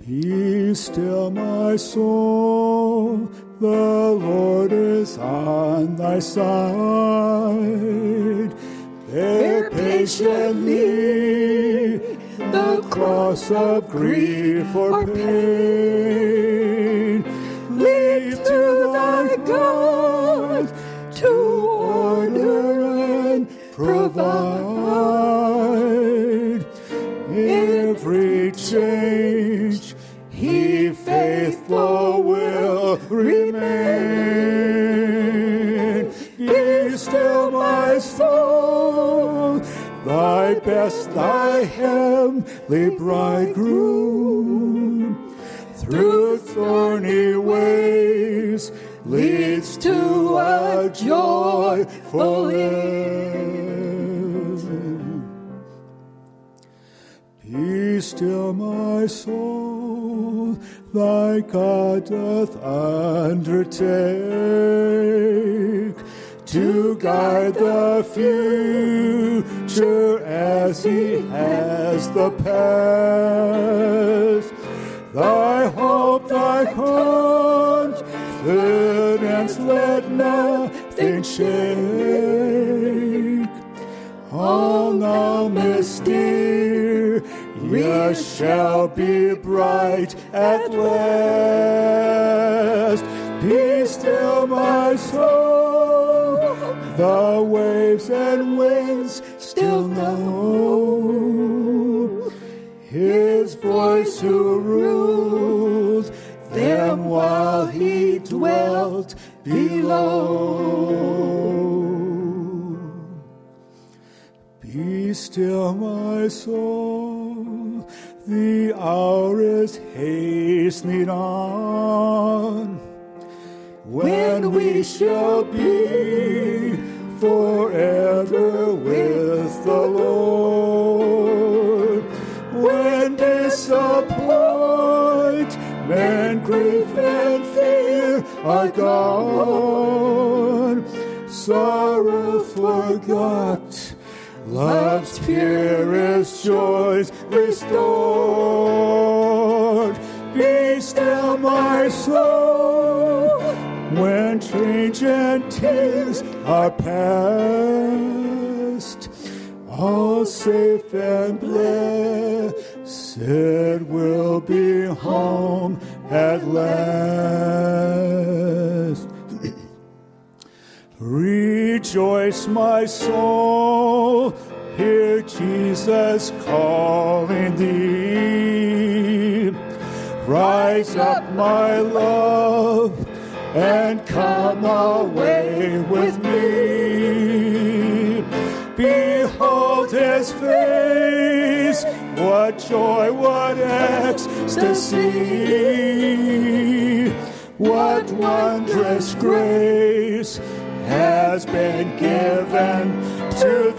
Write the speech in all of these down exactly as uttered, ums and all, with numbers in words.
Be still, my soul, the Lord is on thy side. Bear patiently the cross of grief or pain. Leave to thy God to order and provide. Every change He faithful will remain. Be still, my soul, thy best, thy heavenly bridegroom, through thorny ways leads to a joyful end. Be still, my soul, thy God doth undertake to guide the future as He has the past. Thy hope, thy confidence, let nothing shake. All now mysterious shall be bright at last. Be still, my soul, the waves and winds still know His voice who ruled them while He dwelt below. Be still, my soul, the hour is hastening on, when we shall be forever with the Lord. When disappointment, grief, and fear are gone, sorrow forgot, love's purest joys restored. Be still, my soul, when change and tears are past. All safe and blessed will be home at last. Rejoice, my soul, hear Jesus calling thee. Rise up, my love, and come away with me. Behold His face, what joy, what ecstasy, what wondrous grace has been given to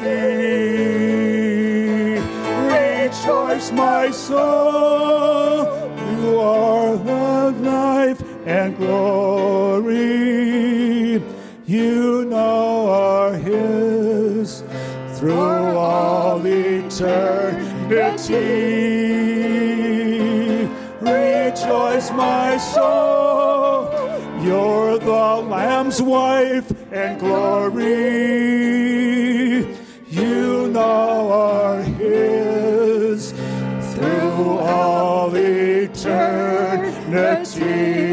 thee. Rejoice, my soul, you are the life and glory. You know are His through all eternity. Rejoice, my soul, you're the Lamb's wife and glory. You know are His through all eternity.